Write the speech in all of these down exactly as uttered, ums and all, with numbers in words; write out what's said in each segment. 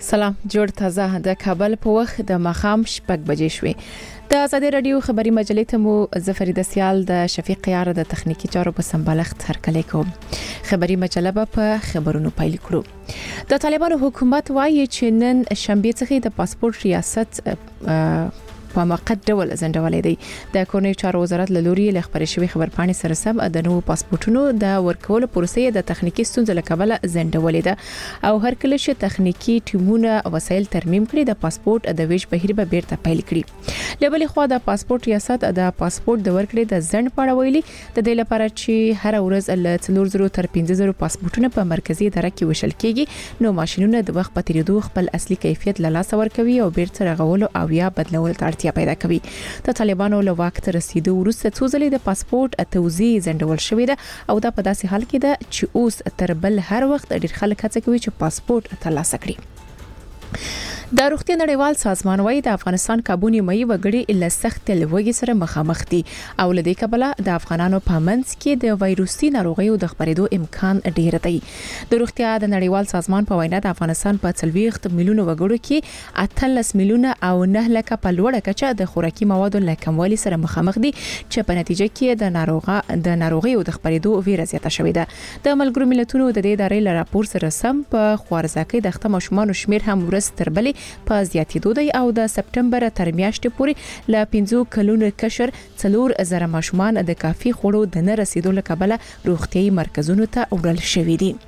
سلام جوړ تازه د کابل په وخت د ماخام شپږ بجې شوې د آزادي رادیو خبري مجلې ته مو ظفر دسیال د شفیق یار د تخنیکی چارو په سمبالښت هرکلی کوم. خبري مجله په خبرونو پیل کړو. د طالبانو حکومت وایي چې نن شنبه څخه د پاسپورت ریاست په موقت ډول ځنډولې دی. د کورنۍ چارو وزارت له لوري له خبري شوی خبرپاڼې سره سم د نوو پاسپورتونو د ورکولو پروسې د تخنیکی ستونزې له کبله ځنډولې ده او هر کله چې تخنیکی ټیمونه وسایل ترمیم کړي د پاسپورت د ویش بهیر به بیرته پیل کړي. لبلې خو د پاسپورت ریاست د پاسپورت د ورکړې د ځنډ په اړه ویلي د دې لپاره چې هر ورځ له څلور زره تر پنځه زره پاسپورتونه په مرکزی اداره کې وشل کېږي نو ماشينونه د وخت په تیریدو خپل اصلي کیفیت له لاسه ورکوي او بیرته رغول او یا بدلول ته پیدا کوي. د طالبانو له واک ته رسیدو وروسته څو ځلې د پاسپورت توزیع ځنډول شوې ده او دا په داسې حال کې ده چې اوس تر بل هر وخت ډېر خلک هڅه کوي چې پاسپورت ترلاسه کړي. د روغتیا نړیوال سازمان وايي د افغانستان کابونی مې وګړي له سخت لوګي سره مخامخ دي او لدې کبله د افغانانو په منځ کې د وایروسي ناروغیو د خپرېدو امکان ډیر دی. د روغتیا د نړیوال سازمان په وینا د افغانستان په څلوېښت میلیونه وګړو کې اتلس میلیونه او نه لکه په لوړه کچه د خوراکي موادو له کموالي سره مخامخ دي چې په نتیجه کې د ناروغه د ناروغیو د خپرېدو ویره زیاته شوې ده. د ملګرو ملتونو د دې ادارې له راپور سره سم په خوارزکۍ د ختم ماشومان شمیر هم ورځ تر بلې په زیاتېدو دی او د سپټمبر تر میاشتې پورې ل پنځه کلونو کشر څلور زره ماشومان د کافي خوړو د نه رسیدو لکبله روغتيایي مرکزونو ته وړل شوې دي.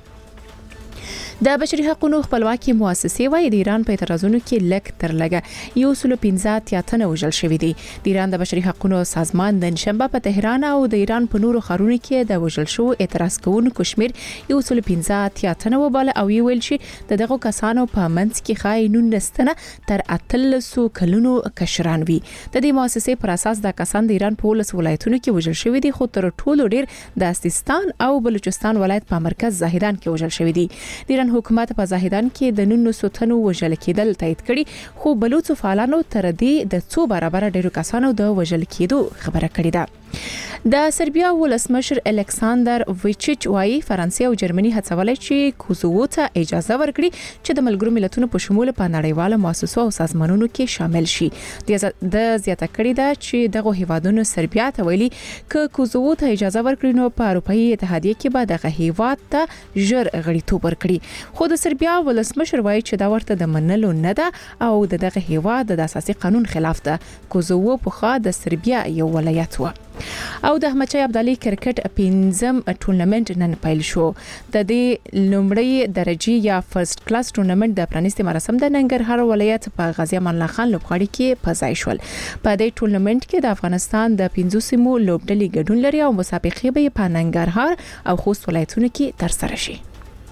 د بشري حقوقو خپلواکي مؤسسې وايي د ایران په اعتراضونو کې لک تر لګه یو سل پنځه اتیا تنه وژل شوی دي. د ایران د بشري حقوقو سازمان د شنبه په تهران او د ایران په نورو ښارونو کې د وژل شو اعتراض کوونکو شمیر یو سل پنځه اتیا تنه وباله او ویل چې د دغه کسانو په منځ کې خاینون نستنه تر اتلس کلونو کشران وي. د دې مؤسسې پر اساس د کسان د ایران په ولس ولایتونو کې وژل شوی دي خو تر ټولو ډیر د سیستان او بلوچستان ولایت په مرکز زاهدان کې وژل شوی دي. د ایران حکومت په زاهدان کې د نولس تنو وژل کېدل تایید کړي خو بلوچ فعالانو تر دې د څو برابر ډیرو کسانو د وژل کېدو خبره کړې ده. د سربیا ولسمشر الکساندر ویچیچ وايي فرانسې او جرمني هڅولای چې کوزوو ته اجازه ورکړي چې د ملګرو ملتونو په شمول په نړیواله مؤسسو او سازمانونو کې شامل شي. د زیاته کړې ده چې دغه هیوادونو سربیا ته ویلي ک کوزوو ته اجازه ورکړي نو په اروپאי اتحادیه کې به دغه هیواد ته ژر غړیتوب ورکړي. خو د سربیا ولسمشر وايي چې دا ورته د منلو نه ده او دغه هیواد د اساسي قانون خلاف ده. کوزوو په خوا د سربیا یو ولایت و. او د احمدشاه ابدالي کرکټ پنځم ټورنمنت نن پیل شو. د دې لومړی درجه یا فرست کلاس ټورنمنت د پرانیستي مراسم د ننګرهار ولایت په غازی امان الله خان لوبغاړي کې پزای شول. په دې ټورنمنت کې د افغانستان د پنځو سیمو لوبډلې ګډون لري او مسابقې به په ننګرهار او خوست ولایتونو کې ترسره شي.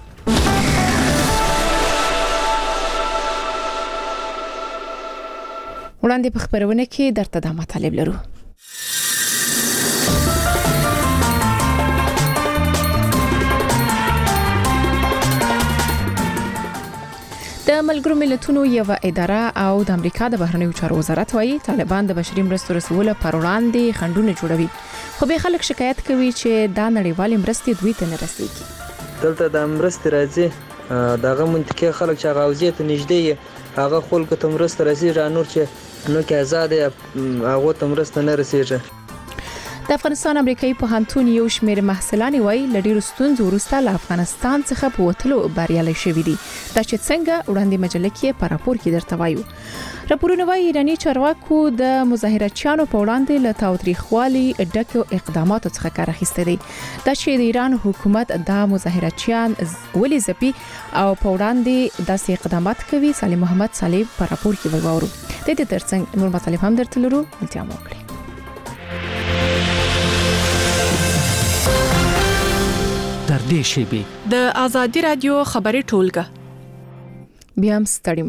وړاندې په خبرونه کې درته د مطالب لرو. د ملګرو ملتونو یو اداره او د امریکا د بهرنیو چارو وزارت وايي طالبان د بشري مرستو رسولو پر وړاندې خنډونه جوړوي خو به خلک شکایت کوي چې دا نړیوال مرستې دوی ته نه رسیږي. دلته د مرستې راځي دغه منطقي خلک چې غوځي ته نږدې هغه خلکو ته مرسته رسیږي نور چې نو کې آزاد هغه ته مرسته نه رسیږي. د افغانستان امریکایي پوهنتون یو شمېر محصلان وايي لډیر ستونزو وروسته له افغانستان څخه په وټلو بریالي شوي دي. دا چې څنګه وړاندې مجله کې په راپور کې درته وایو. راپورونه وايي ایراني چارواکو د مظاهراتچیانو په وړاندې له تاوتریخوالي ډکو اقداماتو څخه کار اخیستی دی. دا چې د ایران حکومت د مظاهراتچیان ولې ځپي او په وړاندې داسې اقدامات کوي سالم محمد صالح په راپور کې وګورو. د دې ترڅنګ نور مطالب هم درته لرو. التیام وکړئ. تر دې شیبې د آزادي رادیو خبري ټولګه بیا هم ستړي مشي.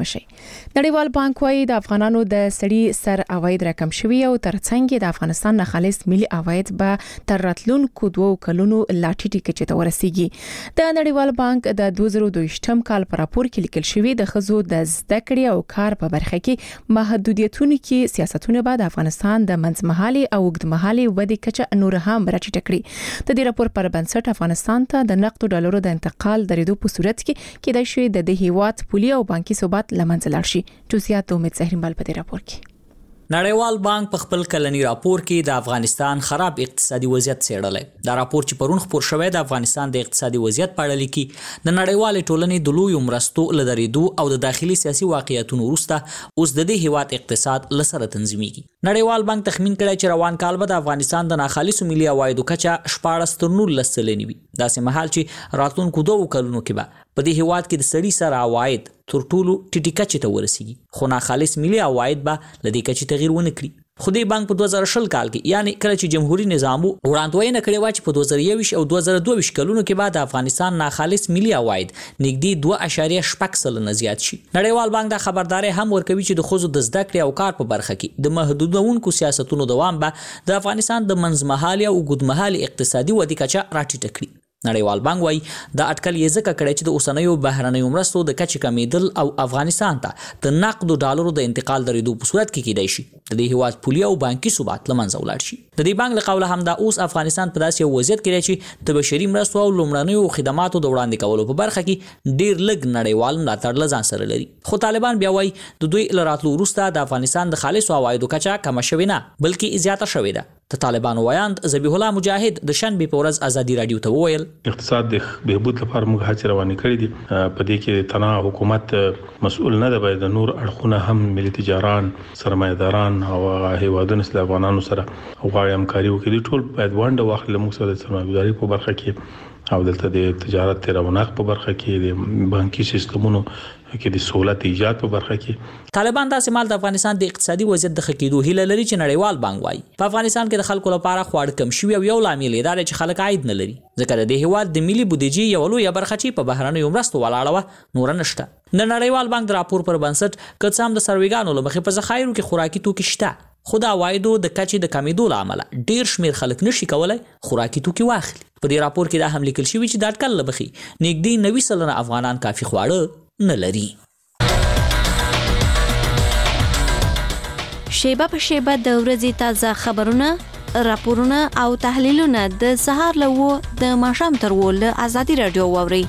نړیوال بانک وايي د افغانانو د سړي سر عواید راکم شوي او ترڅنګ د افغانستان نه خالص ملي عواید به تر راتلونکو دوو کلونو لا ټیټه کچې ته ورسیږي. د نړیوال بانک د دوه زره دوه کال په راپور کې لیکل شوی د خزو د زده کړې او کار په برخه کې محدودیتونو کې سیاستونه به د افغانستان د منځمهالي او اوږدمهالي ودې کچه نور هم راټیټه کړي. د دې راپور پر بنسټ افغانستان ته د نقد ډالرو د انتقال درېدو په صورت کې کېدای شي د دې هیواد پولي او بانکي ثبات لمنځه لاړ شي. جزئیات امید زهرمل په دې راپور کې. نړیوال بانک په خپل کلنی راپور کې د افغانستان خراب اقتصادي وضعیت څېړلی. دا راپور چې پرون خپور شوی د افغانستان د اقتصادي وضعیت په اړه لیکي د نړیوال ټولنې د لویو مرستو له درېدو او د داخلي سیاسي واقعیتونو وروسته اوس د دې هیواد اقتصاد له سره تنظیمېږي. نړیوال بانک تخمین کړی چې روان کال به د افغانستان د ناخالصو ملي عوایدو کچه شپاړس تر نولس سلنې وي. داسې مهال چې راتلونکو دوو کلونو کې به په دې هیواد کې د سړي سر عواید تر ټولو ټیټه کچې ته ورسیږي، خو ناخالص ملي عواید به له دې کچې تغیر ونه کړي. خو دې بانک په دوه زره شل کال کې یعنی کله چې جمهوریت نظام وړاندوینه کړې و چې په دوه زره یو او دوه زره دوه کلونو کې بعد افغانستان ناخالص ملي عواید نږدې دوه اعشاریه شپږ سلنه زیات شي. نړیوال بانک دا خبرداري هم ورکوي چې د خزو د زده کړې او کار په برخه کې د محدودونکو سیاستونو دوام به د افغانستان د منځمهالي او اوږدمهالي اقتصادي ودې کچه راټیټه کړي. نړیوال بانک وايي دا اټکل یې ځکه کړی چې د اوسنیو بهرنیو مرستو د کچې کمیدل او افغانستان ته د نقد ډالرو د انتقال درېدو په صورت کې کېدای شي د دې هیواد پولي او بانکي ثبات له منځه ولاړ شي. د دې بانک له قوله هم دا اوس افغانستان په داسې وضعیت کې دی چې د بشري مرستو او لومړنیو خدماتو د وړاندې کولو په برخه کې ډیر لږ نړیوال ملاتړ له ځان سره لري. خو طالبان بیا وايي د دوی له راتلو وروسته د افغانستان د خالصو عوایدو کچه کمه شوې نه بلکې زیاته شوې ده. د طالبانو ویاند ذبیح الله مجاهد د شنبې په ورځ ازادي رادیو ته وویل اقتصاد د بهبود لپاره موږ هڅې روانې کړې دي. په دې کې تنها حکومت مسؤل نه ده، باید نور اړخونه هم ملي تجاران، سرمایه‌داران او هیوادونو سره افغانانو سره غواړي همکاري وکړي. ټول باید ونډه واخلي موږ سره د سرمایه‌داري په برخه کې او دلته د تجارت رونق په برخه کې د بانکي سیستمونو کې د سہولت ایجاد په برخه کې. طالبان دا سمال د افغانستان د اقتصادي وضعیت د خکېدو هیله لري چې نړیوال بانک وايي په افغانستان کې د خلکو لپاره خواړه کم شوي او یو لامل یې دا دی چې خلک عاید نه لري، ځکه د دې هیواد د ملي بودیجې یو لویه برخه چې په بهرنیو مرستو ولاړه وه نور نشته. د نړیوال بانک د راپور پر بنسټ که څه هم د سرویګانو له مخې په ذخایرو کې خوراکي توکي شته، خو د عوایدو د کچې د کمیدو له امله ډیر شمیر خلک نشي کولای خوراکي توکي واخلي. په دې راپور کې دا هم لیکل شوی چې د اټکل له مخې نږدې نوي سلنه افغانان کافي خواړه نه لري. شیبه په شیبه د ورځې تازه خبرونه، راپورونه او تحلیلونه د سهار له و د ماښام تر و له ازادي رادیو واورئ.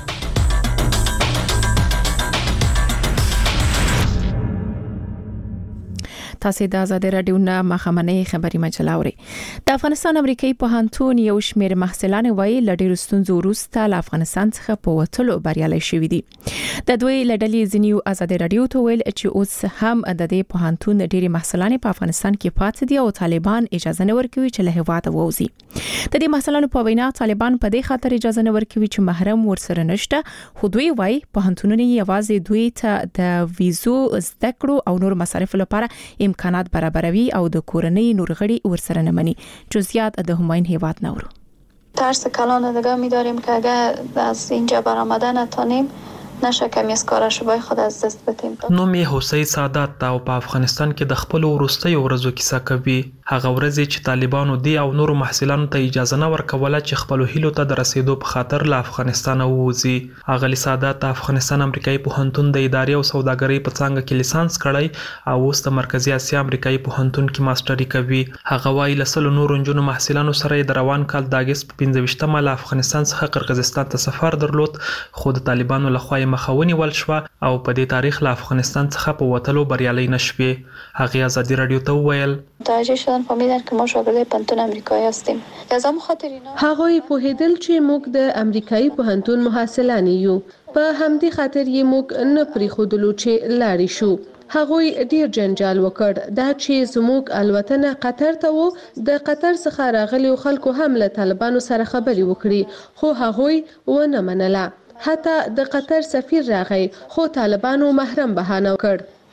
تاسو د ازادي رادیو نه مخامنۍ خبري مجله اورئ. د افغانستان امریکایي پوهنتون یو شمېر محصلان وایي ل ډېرو ستونزو وروسته له افغانستان څخه په وتلو بریالي شوي دي. د دوی له ډلې ځینې ازادي رادیو ته ویل چې اوس هم د دې پوهنتون ډېرې محصلان په افغانستان کې پاتې دي او طالبان اجازه نه ورکوي چې له هیواده ووځي. د دې محصلانو په وینا طالبان په دې خاطر اجازه نه ورکوي چې محرم ورسره نشته، خو دوی وایي پوهنتونونه یوازې دوی ته د ویزو زده کړو او نور مصارف لپاره امکانات برابروي او د کورنۍ نور غړي ورسره نه مني. جزئیات د هماین هیواد نورو. ترس کلان نگاه می‌داریم که اگر از اینجا برآمده نتونیم نشه کمی از کارشوبای خود از دست بدیم. نوم یې حسین سعادت او په افغانستان کې د خپل وروستیو ورځو کیسه کوي. هغه ورځ چې طالبانو دی او نورو محصلانو ته اجازه نه ورکوله چې خپل هیلو ته د رسیدو په خاطر له افغانستان ووځي. اغلی سعادت د افغانستان امریکایي پوهنتون د ادارې او سوداګرۍ په څانګه کې لیسانس کړی او اوس د مرکزی اسیا امریکایي پوهنتون کې ماستري کوي. هغه وايي له سلو نورو نجونو محصلانو سره د روان کال د اګست په پنځه ویشتمه له افغانستان څخه قرقیزستان ته سفر درلود، خو د طالبانو لخوا مخاوني ول شو او په دې تاریخ له افغانستان څخه په وتلو بریالي نشوي. هغه ازادي رادیو ته وویل متوجه شدن فهمیدن که ما شاگرد پوهنتون آمریکایی هستیم. از همون خاطر اینا هغوی پوهیدل چې موږ د امریکایي پوهنتون محصلان یو، په همدې خاطر یې موږ نه پریښودلو چې لاړې شو. هغوی ډیر جنجال وکړ دا چې زموږ الوتنه قطر ته وو. د قطر څخه راغلي خلکو هم له طالبانو سره خبرې وکړي، خو هغوی ونه منله. حتی د قطر سفیر راغی خو طالبانو محرم بهانه وکړ.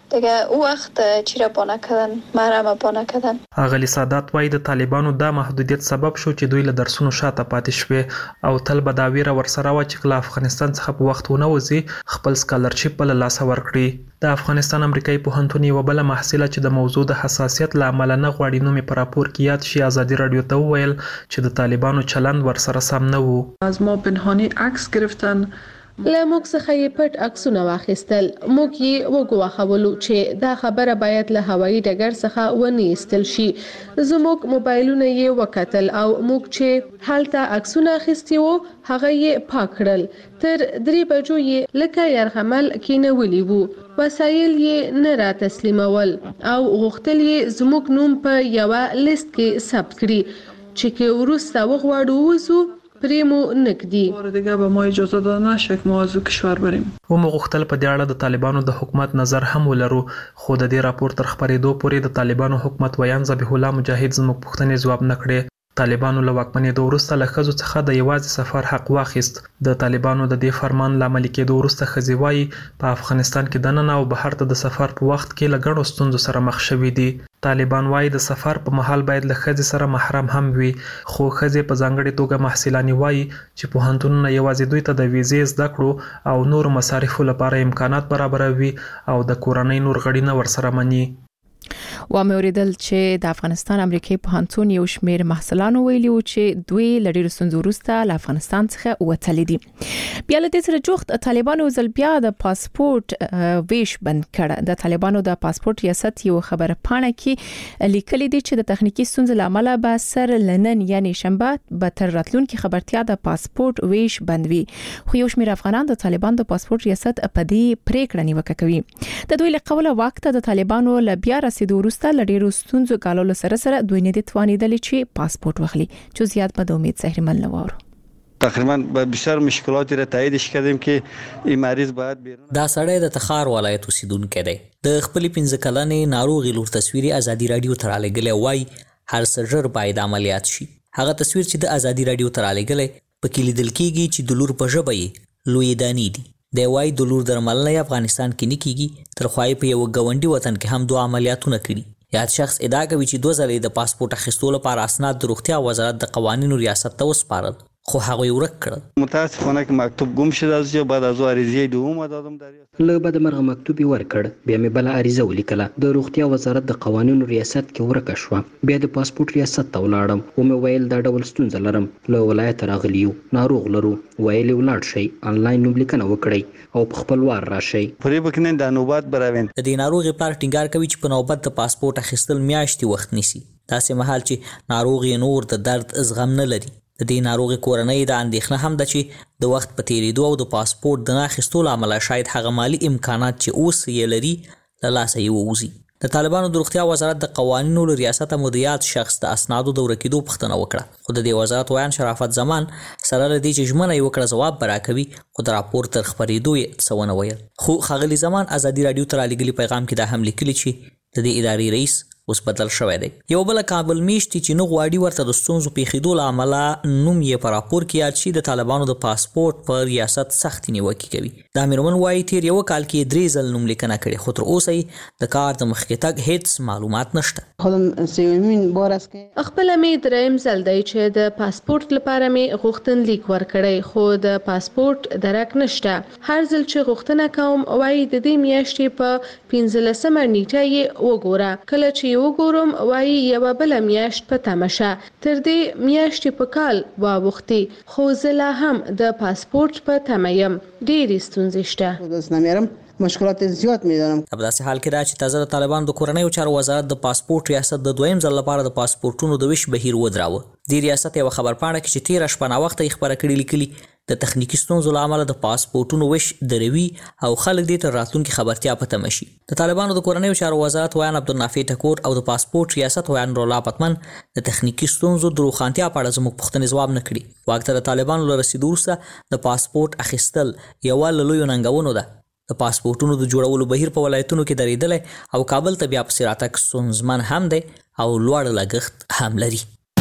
دیگه او وقت چی را بانه کردن محرم بانه کردن. اغلی سادات وایي د طالبانو دا محدودیت سبب شو چې دوی له درسونو شاته پاتې شوي او تل به دا ویره ورسره وه چې کله افغانستان څخه په وخت ونه وځي خپل سکالرشیپ به له لاسه ورکړي. د افغانستان امریکایي پوهنتون یوه بله محصله چې د موضوع د حساسیت له امله نه غواړي نوم یې په راپور کې یاد شي ازادي راډیو ته وویل چې د طالبانو چلند ورسره سم نه و. از ما پنهانی عکس گرفتن، له موږ څخه یې پټ عکسونه واخیستل. موږ یې وګواښولو چې دا خبره باید له هوایي ډګر څخه ونه ایستل شي. زموږ موبایلونه یې وکتل او موږ چې هلته عکسونه اخیستي وو هغه یې پاک کړل. تر درې بجو یې لکه یرغمل کېنولي وو. وسایل یې نه را تسلیمول او غوښتل یې زموږ نوم په یوه لیست کې ثبت کړي چې که وروسته وغواړو ووځو پریمو نکدي. بار دیگه به ما اجازه داده نشه که ما از کشور بریم. و مو غوښتل په دې اړه د طالبانو د حکومت نظر هم ولرو خو د دې راپور تر خبرېدو پورې د طالبانو حکومت ویان ذبیح الله مجاهد زموږ پوښتنې ځواب نه کړې. طالبانو له واکمنېدو وروسته له ښځو څخه د یوازې سفر حق واخیست. د طالبانو د دې فرمان له عملي کېدو وروسته ښځې وایي په افغانستان کې دننه او بهر ته د سفر په وخت کې له ګڼو ستونزو سره مخ شوي دي. طالبان وایي د سفر په مهال باید له ښځې سره محرم هم وي خو ښځې په ځانګړې توګه محصلانې وایي چې پوهنتونونه یوازې دوی ته د ویزې زده کړو او نورو مصارفو لپاره امکانات برابروي او د کورنۍ نور غړي نه ورسره مني. و مې اوریدل چې د افغانستان امریکایي پوهنتون یو شمېر محصلانو ویلي وو چې دوی له ډېرو ستونزو وروسته له افغانستان څخه وتلي دي. بیا له دې سره جوخت طالبانو ځل بیا د پاسپورت ویش بند کړ. د طالبانو د پاسپورت ریاست یو خبره پاڼه کې لیکلي دي چې د تخنیکی ستونزو لامل به سر لنن یعنی شنبه به تر راتلونکي خبرتیا د پاسپورت ویش بند وي. خو یو شمېر افغانان د طالبان د پاسپورت ریاست په دې پریکړه نیوکه کوي. د دوی له قوله وخت د طالبانو له بیا رسیدو وروسته لډیرو ستونزو ګاللو سره سره دوی نه دي توانیدل چې پاسپورت واخلي. چې زیات به د امید سهرمن لوارو تقریبا بسیار مشکلاتی را تاییدش کردیم که این مریض باید بیرون. دا سړی د تخار ولایت اوسیدونکی دی. د خپل پنځه کلنې ناروغي لور تصویري ازادي رادیو تر لګلې وای هر سرجر باید عملیات شي. هغه تصویر چې د ازادي رادیو تر لګلې په کې لیدل کېږي چې د لور په ژبه یې لوی دانی دي. د وای د لور درملنه افغانستان کې نه کیږي تر خوای په یو غونډي وطن کې هم دوه عملیاتونه کړي. یاد شخص ادعا کوي چې دوه ځلې د پاسپورت اخیستلو لپاره اسناد د روغتیا وزارت د قوانینو ریاست ته وسپارل خو هغه ورک کړل. متاسفانه که مکتوب گم شد از جو بعد از عریضه دوم دادم در له بعد مرغه مکتوب ورکړ بیا مې بل عریضه ولیکله د روغتیا وزارت د قوانینو ریاست کې ورکه شو. بیا د پاسپورت ریاست ته ولاړم او مې ویل دا ډول ستونزه لرم له ولایت راغلیو ناروغ لرو ویل ولاړ شي انلاین نوم لیکنه وکړئ او په خپل وار راشي. پرې بکنه د نوبات براوین. د دې ناروغ پلار ټینګار کوي چې په نوبت د پاسپورت اخیستل میاشتې وخت نیسي. داسې مهال چې ناروغ یې نور د درد زغم نه لري. د دې ناروغي کورنۍ د اندېښنه هم ده چې د وخت په تیریدو او د پاسپورت د نه اخیستلو عمله شاید هغه مالی امکانات چې اوس یې لري له لاسه یې ووځي. د طالبانو د روغتیا وزارت د قوانینو له ریاسته مدیریت شخص د اسنادو د ورکېدو پوښتنه وکړه خو د دې وزارت ویان شرافت زمان سره له دې چې ژمنه یې وکړه ځواب به راکوي خو د راپور تر خپرېدو یې څه ونه ویل. خو ښاغلي زمان ازادي راډیو ته رالیږلي پیغام کې دا هم لیکلي چې د دې ادارې رئیس اوس بدل شوی دی. یو بل کابل میشتي چې نه غواړي ورته د ستونزو پیښېدو له امله نوم یې په راپور کې یاد شي د طالبانو د پاسپورت په ریاست سختې نیوکې کوي. دا میرمن وایي تیر یو کال کې درې ځل نوم لیکنه کړې خو تر اوسه یې د کار د مخکې تګ هیڅ معلومات نشته. خپله مې دریم ځل دی چې د پاسپورت لپاره مې غوښتنلیک ورکړی خو د پاسپورت درک نشته. هر ځل چې غوښتنه کوم وایي د دې میاشتې په پنځلسمه نیټه یې وګوره. کله چې وګورم وایي یوه بله میاشت په تمه شه. تر دې میاشتې په کال واوښتې خو زه لا هم د پاسپورت په تمه یم. ډېرې ستونزې شته. مشکلات زیات میدانم. په داسې حال کې دا چې تازه د طالبانو د کورنیو چارو وزارت د پاسپورت ریاست د دویم ځل لپاره د پاسپورتونو د ویش بهیر ودراوه. دې ریاست یو خبرپاڼه کې چې تیره شپه ناوخته یې خبره کړې لیکلي د تخنیکی ستونزو له امله د پاسپورتونو ویش دروي او خلک دې تر راتلونکي خبرتیا په تمه شي. د طالبانو د کورنیو چارو وزارت ویان عبدالنافع ټکور او د پاسپورت ریاست ویان رولا پتمن د تخنیکی ستونزو د روښانتیا په اړه زموږ پوښتنې ځواب نه کړي. واکته د طالبانو له رسیدو وروسته د پاسپورت اخیستل یوه له لویو ننګونو ده. د پاسپورتونو د جوړولو بهیر په ولایتونو کې درېدلی او کابل ته بیا پسې راتګ ستونزمن هم دی او لوړ لګښت هم لري.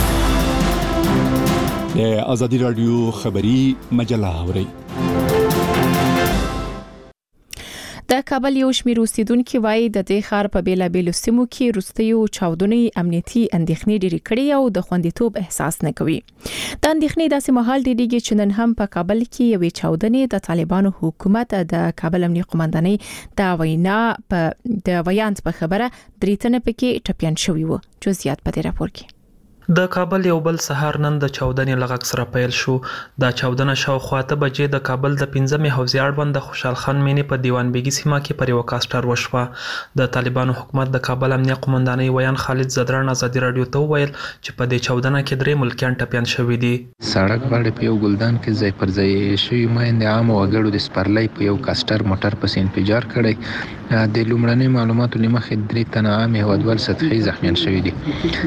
د ازادي راډیو خبري مجله اورئ. د کابل یو شمېر اوسیدونکو وایي د دې ښار په بیلابېلو سیمو کې وروستیو چاودنې امنیتي اندېښنې ډېرې کړې او د خوندیتوب احساس نه کوي. د اندېښنې داسې مهال ډېرېږي چې نن هم په کابل کې یوې چاودنې د طالبانو حکومت د کابل امنیه قومندانۍ د وینا په د ویانت په خبره درې تنه پکې ټپیان شوي وو. جزئیات په دې راپور کې. د کابل یو بل سهار نن د چاودنې لغږ سره پیل شو. دا چاودنه شاوخوا اته بجې د کابل د پنځمې حوزې اړوند د خوشحال خان مېنې په دیوان بیګي سیمه کې پر یو کاسټر وشوه. د طالبانو حکومت د کابل امنیه قومندانۍ ویان خالد زدران ازادي رادیو ته وویل چې په دې چاودنه کې درې ملکیان ټپیان شوي دي. سړک باندې په یو ګلدان کې ځای پر ځای شوي مایندې عام وګړو د سپرلۍ په یو کاسټر موټر پسې انفجار کړی. د لومړنۍ معلوماتو له مخې درې تنه عام هیوادوال سطحي زخمیان شوي دي.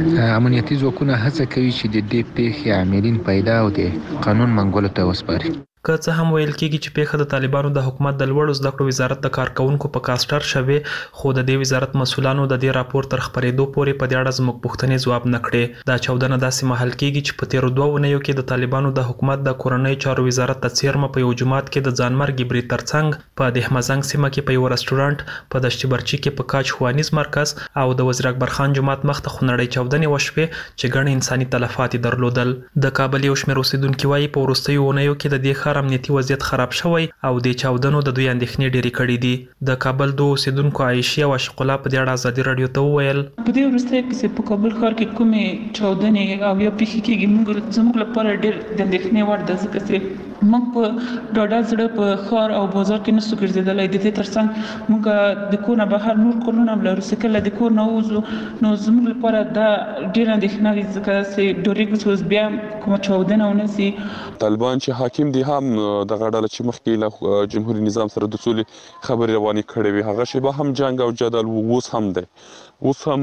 امنیتي ځواکونه هڅه کوي چې د دې پیښې عاملین پیدا او د قانون منګولو ته وسپاري. که څه هم ویل کېږي چې پیښه د طالبانو د حکومت د لوړو زده کړو وزارت د کارکونکو په کاسټر شوې، خو د دې وزارت مسؤلانو د دې راپور تر خپرېدو پورې په دې اړه زموږ پوښتنې ځواب نه کړې. دا چاودنه داسې مهال کېږي چې په تیرو دوه اونیو کې د طالبانو د حکومت د کورنۍ چارو وزارت د څیرمه په یو جومات کې د ځانمرګي برید ترڅنګ په دهمزنګ سیمه کې په یو رسټورانټ، په دشت برچي کې په کاج ښوونیز مرکز او د وزیر اکبر خان جومات مخ ته خونړۍ چاودنې وشوې چې ګڼ انساني تلفات یې درلودل. د کابل یو شمېر اوسیدونکي وایي په وروستیو اونیو کې د دې ښار امنیتي وضعیت خراب شوی او د چاودنو د دوی اندېښنې ډېرې کړې دي. د کابل دوه اوسیدونکو عایشې او عاشق الله په دې اړه ازادي رادیو ته وویل په دې وروستیو کې چې په کابل ښار کې کومې چاودنې او یا پیښې کېږي موږ زموږ لپاره ډېر د اندېښنې وړ ده، ځکه چې موږ په ډاډه زړه په ښار او بازار کې نشو ګرځېدلی. د دې ترڅنګ موږ د کور نه بهر نور کارونه هم لرو، چې کله د کور نه ووځو نو زموږ لپاره دا ډېره اندېښنه وي، ځکه چې ډېرېږو چې اوس بیا کومه چاودنه ونه سي. طالبان چې حاکم دي هم دغه ډله چې مخکې له جمهوري نظام سره د سولې خبرې روانې کړې وي، هغه شیبه هم جنګ او جدل اوس هم دی، اوس هم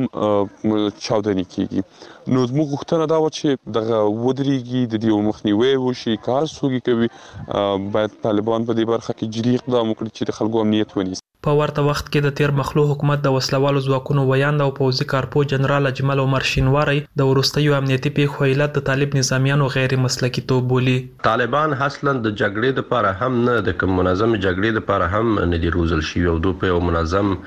چاودنې کېږي. نو زموږ غوښتنه دا وه چې دغه ودرېږي، د دې مخنیوی وشي. که هر څوک یې کوي باید طالبان په دې برخه کې جدي اقدام وکړي چې د خلکو امنیت ونیسي. په ورته وخت کې د تیر مخلو حکومت د وسلوالو ځواکونو ویاند او پوځي کارپو جنرال اجمل عمر شینواری د وروستیو امنیتي پیښو علت د طالب نظامیانو غیر مسلکي توب بولي. طالبان اصلا د جګړې لپاره هم نه، د کوم منظم جګړې لپاره هم نه دي روزل شوي او دوی په یو منظم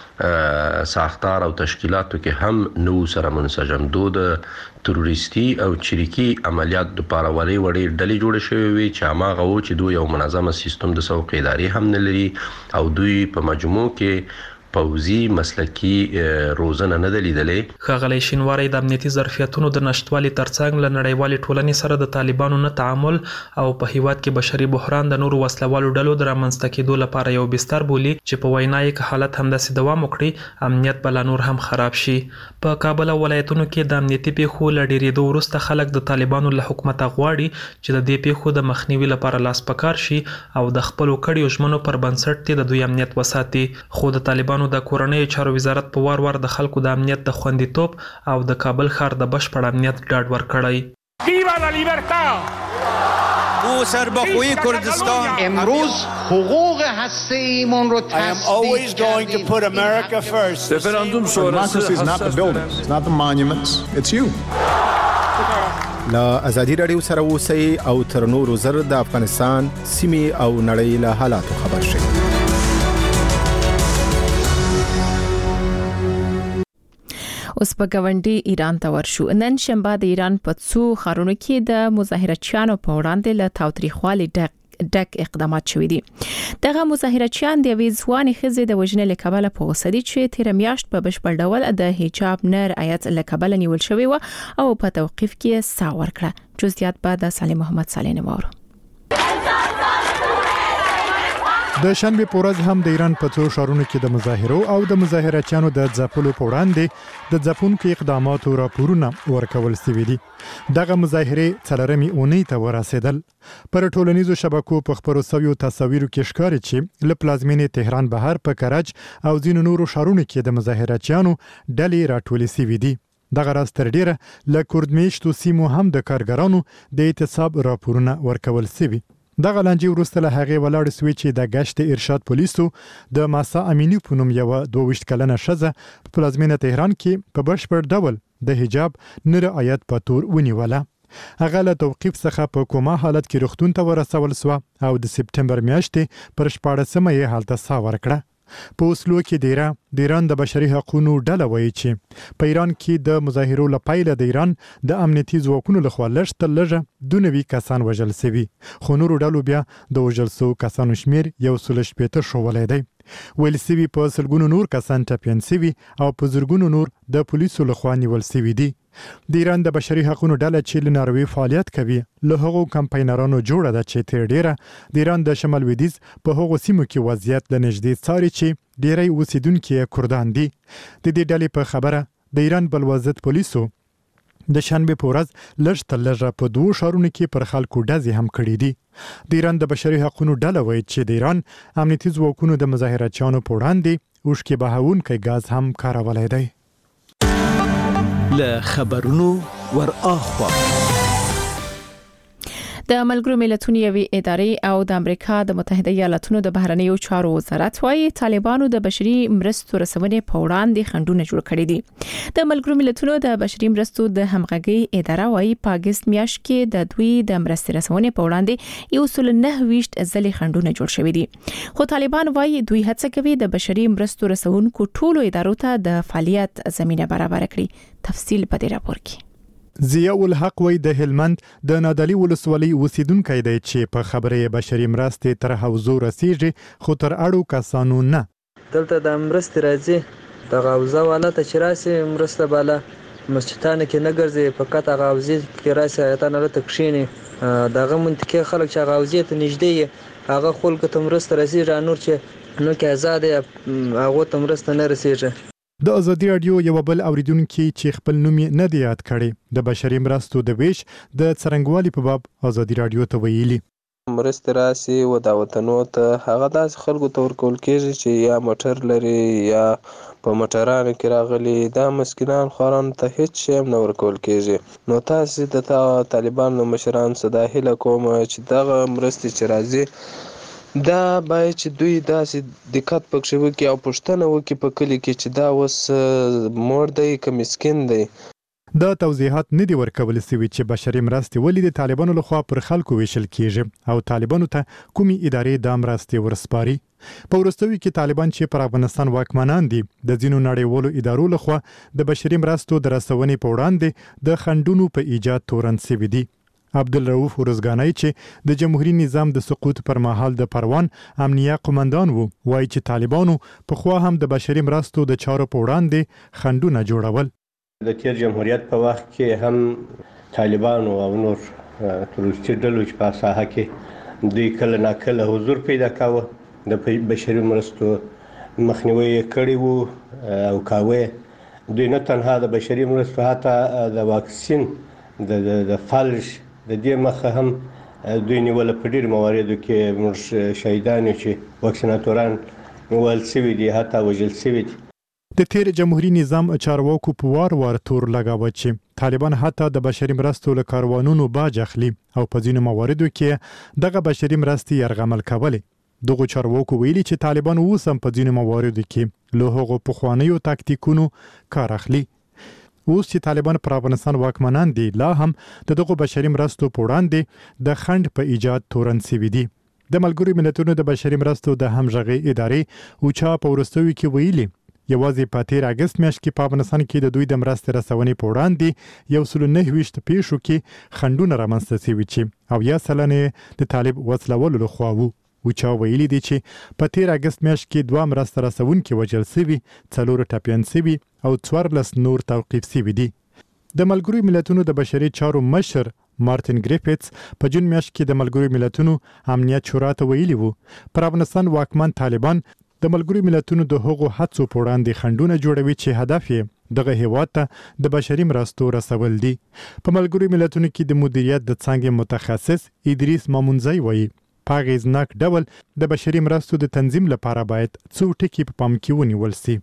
ساختار او تشکیلاتو کې هم نو سره منسجم. دو د تروریستي او چریکي عملیات لپاره وړې وړې ډلې جوړې شوې وي چې هماغه و چې دوی یو منظمه سیستم د سوق ادارې هم نه لري او دوی په مجموع کې پوځي مسلکي روزنه نه لیدلې. ښاغلی شینواری د امنیتي ظرفیتونو د نشټوالي ترڅنګ له نړیوالې ټولنې سره د طالبانو نه تعامل او په هیواد کې بشري بحران د نورو وسلوالو ډلو د رامنځته کېدو لپاره یو بستر بولي چې په وینا یې که حالت همداسې دوام وکړي امنیت به لا نور هم خراب شي. په کابل او ولایتونو کې د امنیتي پیښو له ډېرېدو وروسته خلک د طالبانو له حکومته غواړي چې د دې پیښو د مخنیوي لپاره لاس په کار شي او د خپلو کړیو ژمنو پر بنسټ د دوی امنیت وساتي. خو د طالبانو د کورنۍ چارو وزارت په وار وار د خلکو د امنیت د خوندیتوب او د کابل ښار د بشپړ امنیت ډاډ ورکړی. ویوا لا لیبرتا! او سربخوی کردستان امروز حقوق هسته‌ایمون رو تثبیت کردیم. Referendum sonrası is not the buildings, it's not the monuments, it's you. لا ازادي رادیو سره اوسئ او تر نورو زر د افغانستان سیمې او نړۍ له حالاتو خبر شئ. اوس په ګاونډي ایران ته ورشو. نن شنبه د ایران په څو ښارونو کې د مظاهرچیانو په وړاندې له تاوتریخوالي ډک ډک اقدامات شوي دي. دغه مظاهرچیان د یوې ځوانې ښځې د وژنې له کبله په غوسه دي چې تېره میاشت په بشپړ ډول د حجاب نه رعایت له کبله نیول شوې وه او په توقیف کې ساه ورکړه. جزئیات به د صالح محمد صالح نواورو. د شنبه په ورځ هم د ایران په څو ښارونو کې د مظاهرو او د مظاهرچیانو د ځپلو په وړاندې د ځپونکو اقداماتو راپورونه ورکول شوي دي. دغه مظاهرې څلورمې اونۍ ته ورسېدل. پر ټولنیزو شبکو په خپرو شویو تصاویرو کې ښکاري چې له پلازمینې تهران بهر په کرج او ځینو نورو ښارونو کې د مظاهرچیانو ډلې راټولې شوي دي. دغه راز تر ډیره له کردمیشتو سیمو هم د کارګرانو د اعتصاب راپورونه ورکول شوي. دغه لانجې وروسته له هغې ولاړ سوي چې د ګشت ارشاد پولیسو د ماسا امینی په نوم یوه دوه ویشت کلنه ښځه په پلازمینه تهران کې په بشپړ ډول د حجاب نه رعایت په تور ونیوله. هغه له توقیف څخه په کومه حالت کې روغتون ته ورسول سوه او د سپټمبر میاشتې پر شپاړسمه یې هلته ساه ورکړه. په اوسلو کې د ایران د ایران د بشري حقوقو ډله وایي چې په ایران کې د مظاهرو لپاره د ایران د امنیتي ځواکونو لخوا لږ تر لږه دونوي کسان وژل شوي، خو نورو ډلو بیا د وژل شوو کسانو شمیر یو سل شپېته شولی دی. ویل سوي په سلګونو نور کسان ټپیان سوي او په زرګونو نور د پولیسو لخوا نیول سوي دي. د ایران د بشري حقوقو ډله چې له ناروې فعالیت کوي له هغو کمپاینرانو جوړه ده چې تر ډیره د ایران د شمال لویدیځ په هغو سیمو کې وضعیت له نږدې څاري چې ډیری اوسیدونکي کردان دي. د دې ډلې په خبره د ایران بلوزت پولیسو د شنبه په ورځ لږ تر لږه په دوه ښارونو کې پر خلکو ډزې هم کړې دي. د ایران د بشري حقوقو ډله وایي چې د ایران امنیتي ځواکونو د مظاهرچیانو په وړاندې اوښکې بهونکی ګاز هم کارولی دی. له خبرونو ور اخوا د ملګرو ملتونو یوې ادارې او د امریکا د متحده ایالاتونو د بهرنیو چارو وزارت وايي طالبانو د بشري مرستو رسونې په وړاندې خنډونه جوړ کړي دي. د ملګرو ملتونو د بشري مرستو د همغږي اداره وايي په اگست میاشت کې د دوی د مرستې رسونې په وړاندې یو سل نه ویشت ځلې خنډونه جوړ شوي دي، خو طالبان وايي دوی هڅه کوي د بشري مرستو رسونکو ټولو ادارو ته د فعالیت زمينه برابر کړي. تفصیل په دې راپور کې. ضیاء الحق وای د هلمند د نادعلي ولسوالۍ اوسیدونکو دی چې په خبره بشري مرستې تر حوزو رسیږي خو تر اړو کسانو نه. دلته د مرستې راځي د غوزه والا ته چې راسي مرسته بالا مسجدانه کې نه ګرځي، فقط غوزي کې راسي ایتان له تکشینی دغه منطقه خلک چې غوزي ته نږدې هغه خلکو ته مرسته رسیږي، نور چې نو کې آزاد هغه ته مرسته نه رسیږي. د ازادي رادیو یو بل اوریدونکو چې خپل نوم نه دی یاد کړي د بشري مرستو د ویش د څرنګوالي په باب ازادي رادیو ته ویلي. مرستې راسي و دا وطنو ته هغه داس خلکو ته ورکول کېږي چې یا موټر لري یا په موټرانو کې راغلي، دا مسکینان خورانو ته هیڅ شی نه ورکول کېږي. نو تاسو د طالبانو مشران صدا هله کوم چې دغه مرستې چې راځي دا باید چې دوی داسې دقت پکښې وکړي او پوښتنه وکړي په کلي کې چې دا اوس موړ دی که مسکین دی. دا توضیحات نه دي ورکول سوي چې بشري مرستې ولې د طالبانو لخوا پر خلکو ویشل کیږي او طالبانو ته کومې ادارې دا مرستې ورسپاري. په وروستیو کې طالبان چې پر افغانستان واکمنان دي د ځینو نړیوالو ادارو لخوا د بشري مرستو د رسونې په وړاندې د خنډونو په ایجاد تورن سوي دي. عبدالرؤف ورزګانی چې د جمهوریت نظام د سقوط پر مهال د پروان امنیه قومندان وو وایي چې طالبانو په خوا هم د بشري مرستو د چارو په وړاندې خنډونه جوړول. د تیر جمهوریت په وخت کې هم طالبانو او نور تروریستي ډلو چې په ساحه کې دوی کله ناکله حضور پیدا کاوه د بشري مرستو مخنیوي کړی وو او کاوه. دوی نه تنها د بشري مرستو حتی د واکسین د د فالج د دې مخه هم دوی نیول په ډیر مواردو کې موږ شهیدان چې واکسیناتوران ول سوي دي حتی وژل سوي دي. د تیر جمهوریت نظام چارواکو په وار وار تور لګاوه چې طالبان حتی د بشري مرستو له کاروانونو باج اخلي او په ځینو مواردو کې دغه بشري مرستې یرغمل کولې. دغه چارواکو ویلي چې طالبان اوس هم په ځینو مواردو کې له هغو پخوانیو تاکتیکونو کار اخلي. اوس چې طالبان پر افغانستان واکمنان دي لا هم د دغه بشري مرستو په وړاندې د خنډ په ایجاد تورن سوي دي. د ملګرو ملتونو د بشري مرستو د همغږي ادارې اوچا په وروستیو کې ویلي یوازې په تیر اگست میاشت کې په افغانستان کې د دوی د مرستې رسونې په وړاندې یو سل نه ویشت پیښو کې خنډونه رامنځته شوي چې او یا سلنه د طالب وسلولو لخوا وو. اوچا ویلي دي چې په تیر اگست میاشت کې دوه مرسته رسونکي وژل شوي، څلور ټپیان شوي او څوارلس نور توقیف شوي دي. د ملګرو ملتونو د بشري چارو مشر مارټین ګریفټس په جون میاشت کې د ملګرو ملتونو امنیت شورا ته ویلي وو پر افغانستان واکمن طالبان د ملګرو ملتونو د هغو هڅو په وړاندې خنډونه جوړوي چې هدف یې دغه هیواد ته د بشري مرستو رسول دي. په ملګرو ملتونو کې د مدیریت د څانګې متخصص ادریس مامونزی وایي په اغیزناک ډول د بشري مرستو د تنظیم لپاره باید څو ټکي په پام کې ونیول شي.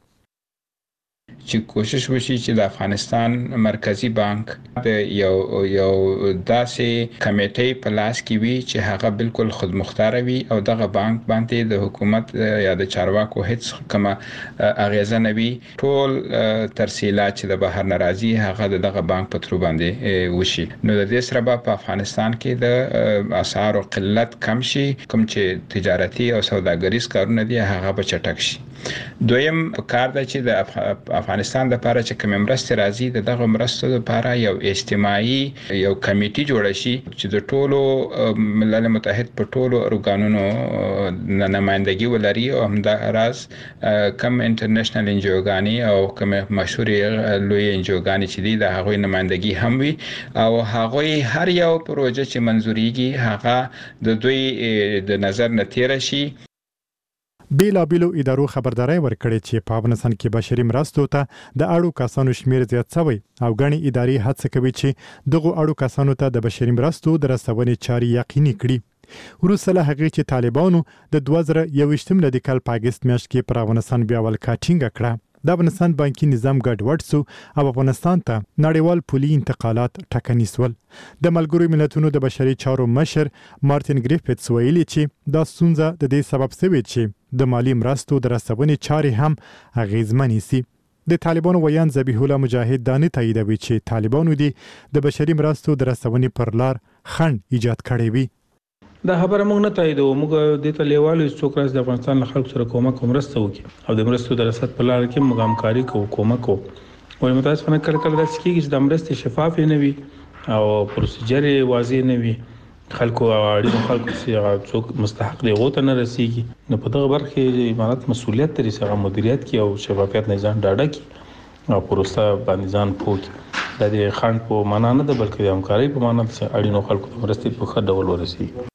چې کوشش وشي چې د افغانستان مرکزی بانک د یو یو داسې کمیټې په لاس کې وي چې هغه بالکل خودمختار وي او دغه بانک باندې د حکومت یا د چارواکو هیڅ کومه اغیزه نه وي. ټول ترسیلات چې د بهر ناراضي هغه دغه بانک په تر باندې وشي. نو د دې سره په افغانستان کې د اسعارو قلت کم شي، کوم چې تجارتي او سوداګریز کارونه دي هغه به چټک شي. دویم کار د چې د افغانستان لپاره چې کوم مرستې راځي د دغه مرستو لپاره یو اجتماعي یو کمیټي جوړ شي چې د ټولو ملل متحد په ټولو ارګانونو نمائندګي ولري او همدا راز کم انټرنیشنل انجوګانی او کوم مشهور لوی انجوګانی چې دي د هغوی نمائندګي هم وي او هغوی هر یو پروژه چې منزوريږي هغه د دوی د نظر نه تیر شي. بیلا بیلو ادارو خبرداري ورکړي چې په افغانستان کې بشري مرستو ته د اړو کسانو شمیر زیات شوی او غني اداري هڅه کوي چې دغه اړو کسانو ته د بشري مرستو د رسونې چاري یقیني کړي. وروسته له هغې چې طالبانو د دوه زره یوویشتم لدی کال په اګست میاشت کې پر افغانستان بیا ولکا ټینګه کړه، د افغانستان بانکي نظام ګډوډ شو او افغانستان ته نړیوال پولي انتقالات ټکني شول. د ملګرو ملتونو د بشري چارو مشر مارټین ګریفټس ویلي چې دا ستونزه د دې سبب شوې چې د مالی مرستو د رسونې چارې هم اغیزمنې سي. د طالبانو ویان ذبیح الله مجاهد دانه تاییدوي چې طالبانو دي د بشري مرستو د رسونې پر لار خنډ ایجاد کړی وي. دا خبره موږ نه تاییدو، موږ د تلیوالو څوک راز د افغانستان له خلکو سره کومک مرسته وکړي او د مرستو د رسد په لار کې موږ همکاري کوو کومک کوو. وایي متاسفانه کله کله داسې کېږي چې د مرستې شفاف نه وي او پروسیجر واضح نه وي، خلکو اړینو خلکو چې څوک مستحق دی غوته نه رسیږي. نو په دغه برخه کې امارات مسؤلیت لري چې هغه مدیریت کوي او شفافیت نظام ډاډه کړي او پروسه باندې ځان پوه د دې خنډ په معنا نه ده بلکې د همکارۍ په معنا چې اړینو خلکو ته مرستې په ښه ډول ورسیږي.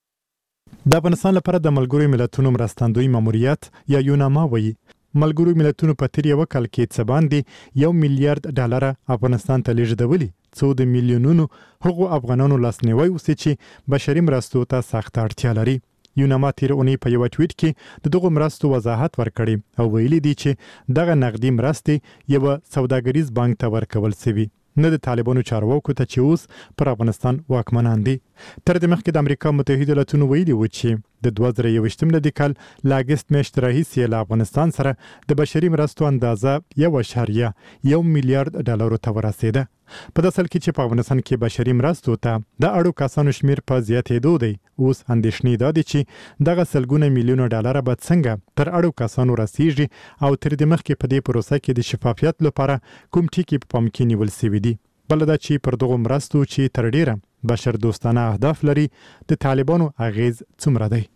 د افغانستان لپاره د ملګرو ملتونو مرستندوی ماموریت یا یوناما وایي ملګرو ملتونو په تیر یو کال کې څه باندې یو میلیارډ ډالر افغانستان ته لیږدولي څو د میلیونونو هغو افغانانو لاسنیوي وسي چې بشري مرستو ته سخت اړتیا لري. یوناما تیر اونۍ په یو ټویټ کې د دغه مرستو وضاحت ورکړي او ویلي دي چې دغه نقدي مرستې یو سوداګریز بانک ته ورکول شوی، نه د طالبانو چارواکو ته چې اوس پر افغانستان واکمنان دي. تر دې مخکې د امریکا متحده ایالاتونو ویلي و چې د دوه زره یوویشتم لدی کال له اګست میاشتې راهیسې له افغانستان سره د بشري مرستو اندازه یو اعشاریه یو میلیارډ ډالرو ته ورسېده. په داسې حال کې چې په افغانستان کې بشري مرستو ته د اړو کسانو شمیر په زیاتېدو دی، اوس اندېښنې دا دي چې دغه سلګونه میلیونه ډالر به څنګه تر اړو کسانو رسیږي او تر دې مخکې په دې پروسه کې د شفافیت لپاره کوم ټکي په پام کې نیول شوي دي. بل دا چې پر دغه مرستو چې تر ډیره بشر دوستانه اهداف لري د طالبانو اغیز څومره دی.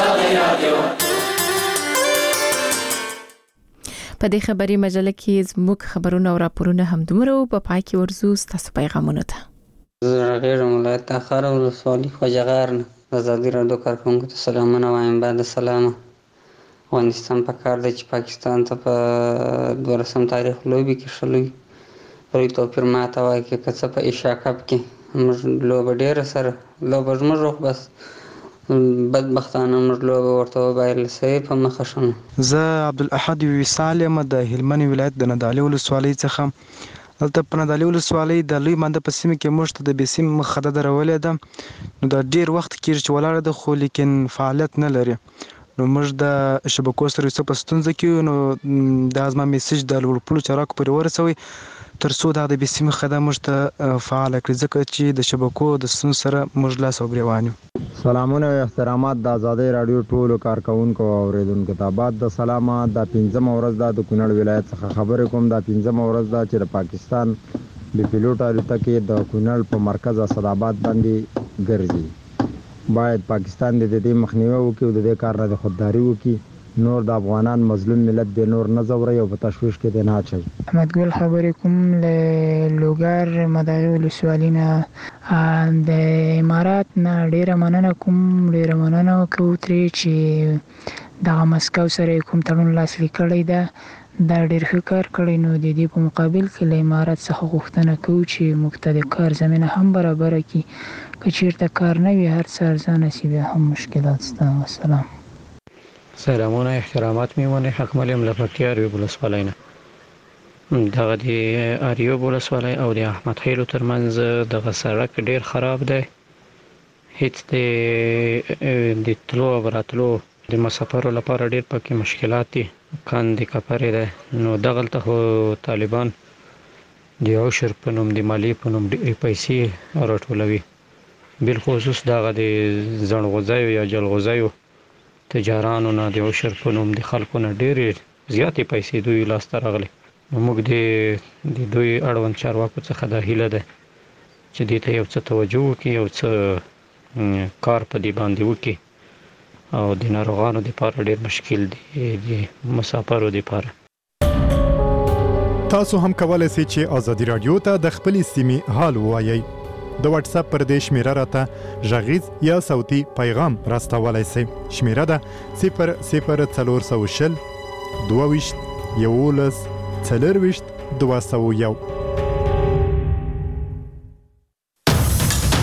په دې خبري مجله کې زموږ خبرونه او راپورونه هم دومره په پای کې ورزو ستاسو پیغامونه ته. زه غیر ولایت تاخر ولسوالي خوجغار نه آزادي راډیو کارکونکو ته سلامونه وایم. بعد سلام افغانستان په کار دی چې پاکستان ته په دولسم تاریخ لوبي کې شلوي پرې توپیر ماته وایي کې که څه په ایشیا کپ کې موږ لوبه ډېره سره لوبه زموږ بس بدبختانه موږ لوبه ورته وبایله صحیح په مخه شوم. زه عبدالاحد وصال یم د هلمند ولایت د ندالي ولسوالۍ څخه. دلته په ندالي ولسوالۍ د لوی مانده په سیمه کې موږ ته د بسیم مخه درولې ده، نو دا ډېر وخت کېږي چې ولاړه ده خو لیکن فعالیت نه لري. نو موږ د شبکو سره څه په ستونزه کې نو دا زما میسج د لوړپوړو چارواکو پورې ورسوي تر څو دا د بسیم خدمت موږ ته فعال کړي ځکه چې د شبکو د ستونزو سره موږ لاس او ګریوان یو. سلامونه او احترامات د آزادۍ رادیو ټولو کارکونکو او اوریدونکو ته. بعد د سلامه د پنځم ورځ د کونړ ولایت څخه خبرې کوم. د پنځم ورځ د چې د پاکستان د پیلوټ الوتکې د کونړ په مرکز اسداباد باندې ګرځي. باید پاکستان د دې مخنیوي وکړي او د دې کار نه خودداري وکړي. نور د افغانان مظلوم ملت د نور نه زوري او په تشويش کې نه اچي. احمد ګل خبرې کوم له لوګر مداري ولسوالۍ نه د امارات نه ډیره مننه کوم ډیره مننه کوم ترې چې د مسکو سره کوم تړون لاسلیک کړی ده دا ډیر ښه کار کړی. نو د دې په مقابل کې له امارات څخه غوښتنه کوو چې موږ ته د کار زمينه هم برابر کړي، که چیرته کار نه وي هر څه ارزانه شي بیا هم مشکلات شته. والسلام. سلامونه احترامات میمونه حکمل ام لپکتیا ریو ولسوالۍ نه. دغه د اریو ولسوالۍ او د احمد خیلو ترمنځ دغه سړک ډیر خراب دی، هیڅ د د تلو او راتلو د مسافرو لپاره ډیر پکې مشکلات دي، کاندې کپرې ده. نو دغلته خو طالبان د عشر په نوم د مالی په نوم د پیسې راټولوي، بالخصوص دغه د زڼغوزیو یا جلغوزیو تجارانو نه د عشر په نوم د خلکو نه ډېرې زیاتې پیسې دوی لاسته راغلي. نو موږ د د دوی اړوند چارواکو څخه دا هیله ده چې دې ته یو څه توجه وکړي، یو څه کار په دې باندې وکړي او د ناروغانو لپاره ډېر مشکل دی د مسافرو لپاره. تاسو هم کولای شئ چې آزادي رادیو ته د خپلې سیمې حال ووایئ. د واتس اپ پر دې شمیره راته غږیز یا صوتي پیغام راستولای شئ. شمیره ده صفر صفر څلور سوه شل دوه ویشت یولس څلور ویشت دوه سوه یو.